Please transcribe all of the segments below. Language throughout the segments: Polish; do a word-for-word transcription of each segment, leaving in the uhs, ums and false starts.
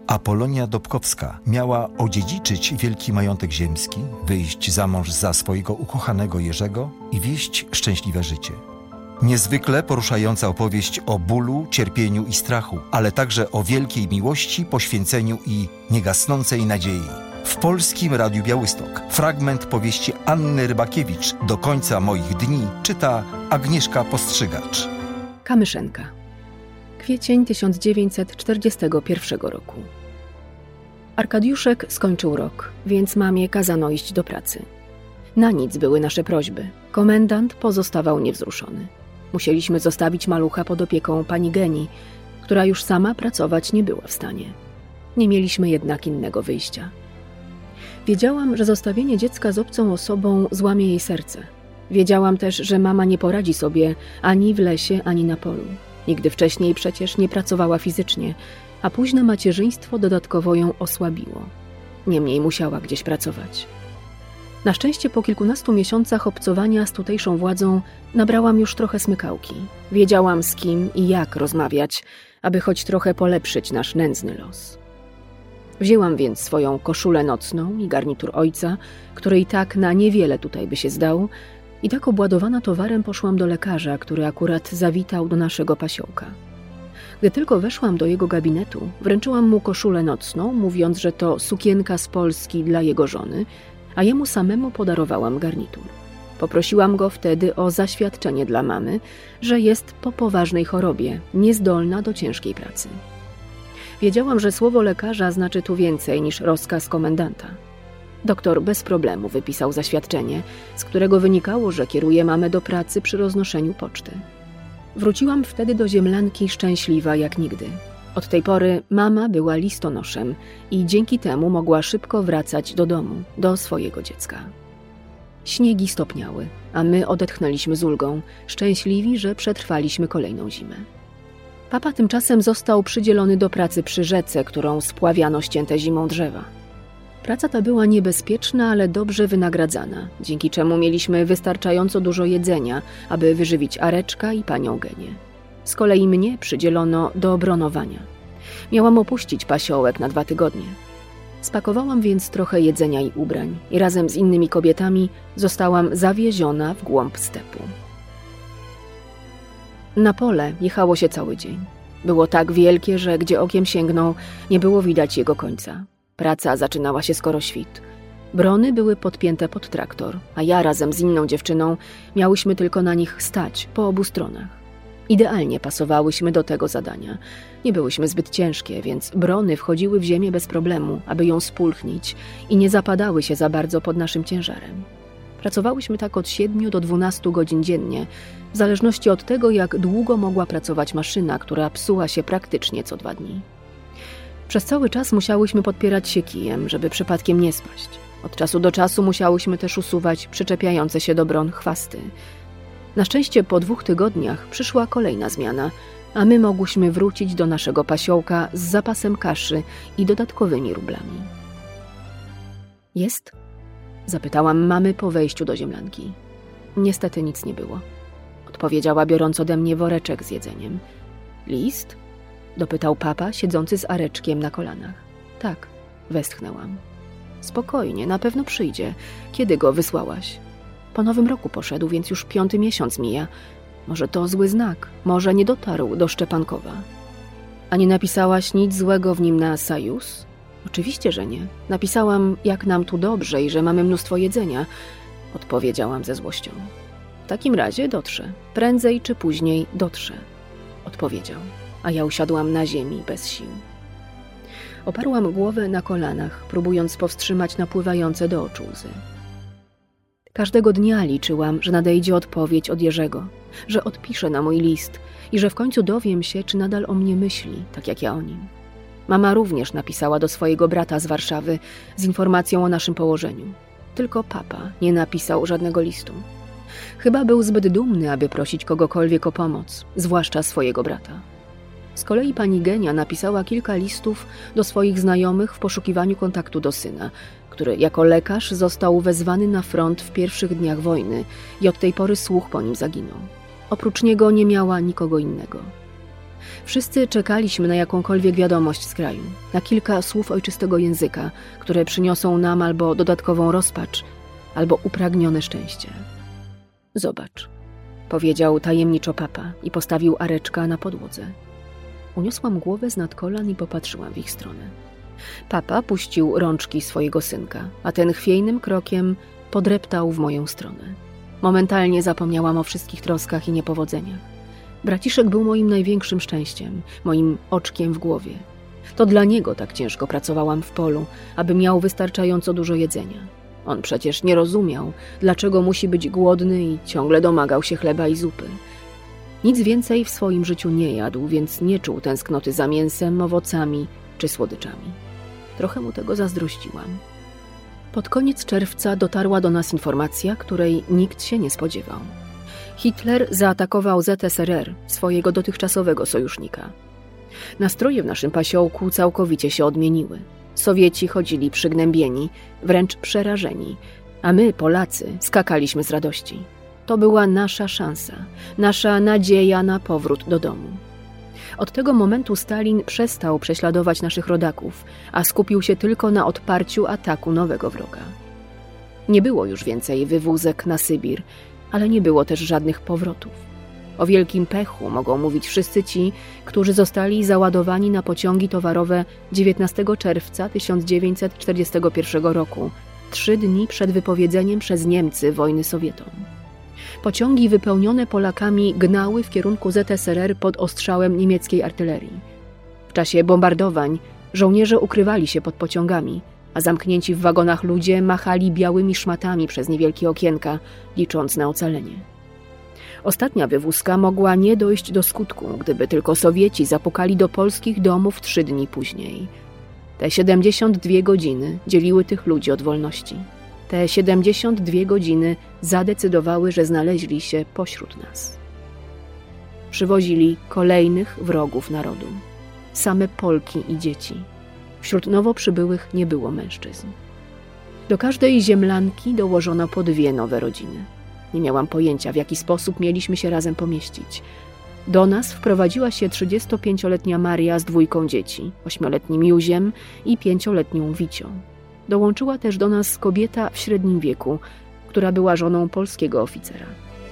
Apolonia Dobkowska miała odziedziczyć wielki majątek ziemski, wyjść za mąż za swojego ukochanego Jerzego i wieść szczęśliwe życie. Niezwykle poruszająca opowieść o bólu, cierpieniu i strachu, ale także o wielkiej miłości, poświęceniu i niegasnącej nadziei. W Polskim Radiu Białystok fragment powieści Anny Rybakiewicz Do końca moich dni czyta Agnieszka Postrzygacz. Kamyszenka. Kwiecień tysiąc dziewięćset czterdziestego pierwszego roku. Arkadiuszek skończył rok, więc mamie kazano iść do pracy. Na nic były nasze prośby. Komendant pozostawał niewzruszony. Musieliśmy zostawić malucha pod opieką pani Geni, która już sama pracować nie była w stanie. Nie mieliśmy jednak innego wyjścia. Wiedziałam, że zostawienie dziecka z obcą osobą złamie jej serce. Wiedziałam też, że mama nie poradzi sobie ani w lesie, ani na polu. Nigdy wcześniej przecież nie pracowała fizycznie, a późne macierzyństwo dodatkowo ją osłabiło. Niemniej musiała gdzieś pracować. Na szczęście po kilkunastu miesiącach obcowania z tutejszą władzą nabrałam już trochę smykałki. Wiedziałam z kim i jak rozmawiać, aby choć trochę polepszyć nasz nędzny los. Wzięłam więc swoją koszulę nocną i garnitur ojca, który i tak na niewiele tutaj by się zdał, i tak obładowana towarem poszłam do lekarza, który akurat zawitał do naszego pasiołka. Gdy tylko weszłam do jego gabinetu, wręczyłam mu koszulę nocną, mówiąc, że to sukienka z Polski dla jego żony, a jemu samemu podarowałam garnitur. Poprosiłam go wtedy o zaświadczenie dla mamy, że jest po poważnej chorobie, niezdolna do ciężkiej pracy. Wiedziałam, że słowo lekarza znaczy tu więcej niż rozkaz komendanta. Doktor bez problemu wypisał zaświadczenie, z którego wynikało, że kieruje mamę do pracy przy roznoszeniu poczty. Wróciłam wtedy do ziemlanki szczęśliwa jak nigdy. Od tej pory mama była listonoszem i dzięki temu mogła szybko wracać do domu, do swojego dziecka. Śniegi stopniały, a my odetchnęliśmy z ulgą, szczęśliwi, że przetrwaliśmy kolejną zimę. Papa tymczasem został przydzielony do pracy przy rzece, którą spławiano ścięte zimą drzewa. Praca ta była niebezpieczna, ale dobrze wynagradzana, dzięki czemu mieliśmy wystarczająco dużo jedzenia, aby wyżywić Areczka i panią Genię. Z kolei mnie przydzielono do obronowania. Miałam opuścić pasiołek na dwa tygodnie. Spakowałam więc trochę jedzenia i ubrań i razem z innymi kobietami zostałam zawieziona w głąb stepu. Na pole jechało się cały dzień. Było tak wielkie, że gdzie okiem sięgnął, nie było widać jego końca. Praca zaczynała się skoro świt. Brony były podpięte pod traktor, a ja razem z inną dziewczyną miałyśmy tylko na nich stać po obu stronach. Idealnie pasowałyśmy do tego zadania. Nie byłyśmy zbyt ciężkie, więc brony wchodziły w ziemię bez problemu, aby ją spulchnić i nie zapadały się za bardzo pod naszym ciężarem. Pracowałyśmy tak od siedmiu do dwunastu godzin dziennie, w zależności od tego, jak długo mogła pracować maszyna, która psuła się praktycznie co dwa dni. Przez cały czas musiałyśmy podpierać się kijem, żeby przypadkiem nie spaść. Od czasu do czasu musiałyśmy też usuwać przyczepiające się do bron chwasty. Na szczęście po dwóch tygodniach przyszła kolejna zmiana, a my mogłyśmy wrócić do naszego pasiołka z zapasem kaszy i dodatkowymi rublami. Jest? Zapytałam mamy po wejściu do ziemlanki. Niestety nic nie było. Odpowiedziała, biorąc ode mnie woreczek z jedzeniem. List? Dopytał papa, siedzący z Areczkiem na kolanach. Tak, westchnęłam. Spokojnie, na pewno przyjdzie. Kiedy go wysłałaś? Po nowym roku poszedł, więc już piąty miesiąc mija. Może to zły znak, może nie dotarł do Szczepankowa. A nie napisałaś nic złego w nim na Sajus? Oczywiście, że nie. Napisałam, jak nam tu dobrze i że mamy mnóstwo jedzenia. Odpowiedziałam ze złością. W takim razie dotrze. Prędzej czy później dotrze. Odpowiedział, a ja usiadłam na ziemi bez sił. Oparłam głowę na kolanach, próbując powstrzymać napływające do oczu łzy. Każdego dnia liczyłam, że nadejdzie odpowiedź od Jerzego, że odpisze na mój list i że w końcu dowiem się, czy nadal o mnie myśli, tak jak ja o nim. Mama również napisała do swojego brata z Warszawy z informacją o naszym położeniu. Tylko papa nie napisał żadnego listu. Chyba był zbyt dumny, aby prosić kogokolwiek o pomoc, zwłaszcza swojego brata. Z kolei pani Genia napisała kilka listów do swoich znajomych w poszukiwaniu kontaktu do syna, który jako lekarz został wezwany na front w pierwszych dniach wojny i od tej pory słuch po nim zaginął. Oprócz niego nie miała nikogo innego. Wszyscy czekaliśmy na jakąkolwiek wiadomość z kraju, na kilka słów ojczystego języka, które przyniosą nam albo dodatkową rozpacz, albo upragnione szczęście. Zobacz, powiedział tajemniczo papa i postawił Areczka na podłodze. Uniosłam głowę z nad kolan i popatrzyłam w ich stronę. Papa puścił rączki swojego synka, a ten chwiejnym krokiem podreptał w moją stronę. Momentalnie zapomniałam o wszystkich troskach i niepowodzeniach. Braciszek był moim największym szczęściem, moim oczkiem w głowie. To dla niego tak ciężko pracowałam w polu, aby miał wystarczająco dużo jedzenia. On przecież nie rozumiał, dlaczego musi być głodny i ciągle domagał się chleba i zupy. Nic więcej w swoim życiu nie jadł, więc nie czuł tęsknoty za mięsem, owocami czy słodyczami. Trochę mu tego zazdrościłam. Pod koniec czerwca dotarła do nas informacja, której nikt się nie spodziewał. Hitler zaatakował Z S R R, swojego dotychczasowego sojusznika. Nastroje w naszym pasiołku całkowicie się odmieniły. Sowieci chodzili przygnębieni, wręcz przerażeni, a my, Polacy, skakaliśmy z radości. To była nasza szansa, nasza nadzieja na powrót do domu. Od tego momentu Stalin przestał prześladować naszych rodaków, a skupił się tylko na odparciu ataku nowego wroga. Nie było już więcej wywózek na Sybir, ale nie było też żadnych powrotów. O wielkim pechu mogą mówić wszyscy ci, którzy zostali załadowani na pociągi towarowe dziewiętnastego czerwca tysiąc dziewięćset czterdziestego pierwszego roku, trzy dni przed wypowiedzeniem przez Niemcy wojny Sowietom. Pociągi wypełnione Polakami gnały w kierunku Z S R R pod ostrzałem niemieckiej artylerii. W czasie bombardowań żołnierze ukrywali się pod pociągami, a zamknięci w wagonach ludzie machali białymi szmatami przez niewielkie okienka, licząc na ocalenie. Ostatnia wywózka mogła nie dojść do skutku, gdyby tylko Sowieci zapukali do polskich domów trzy dni później. Te siedemdziesiąt dwie godziny dzieliły tych ludzi od wolności. Te siedemdziesiąt dwie godziny zadecydowały, że znaleźli się pośród nas. Przywozili kolejnych wrogów narodu. Same Polki i dzieci. Wśród nowo przybyłych nie było mężczyzn. Do każdej ziemlanki dołożono po dwie nowe rodziny. Nie miałam pojęcia, w jaki sposób mieliśmy się razem pomieścić. Do nas wprowadziła się trzydziestopięcioletnia Maria z dwójką dzieci, ośmioletnim Józiem i pięcioletnią Wicią. Dołączyła też do nas kobieta w średnim wieku, która była żoną polskiego oficera.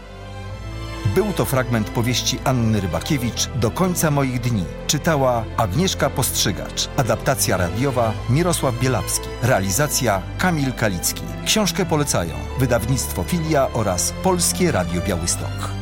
Był to fragment powieści Anny Rybakiewicz „Do końca moich dni”. Czytała Agnieszka Postrzygacz. Adaptacja radiowa Mirosław Bielawski. Realizacja Kamil Kalicki. Książkę polecają wydawnictwo Filia oraz Polskie Radio Białystok.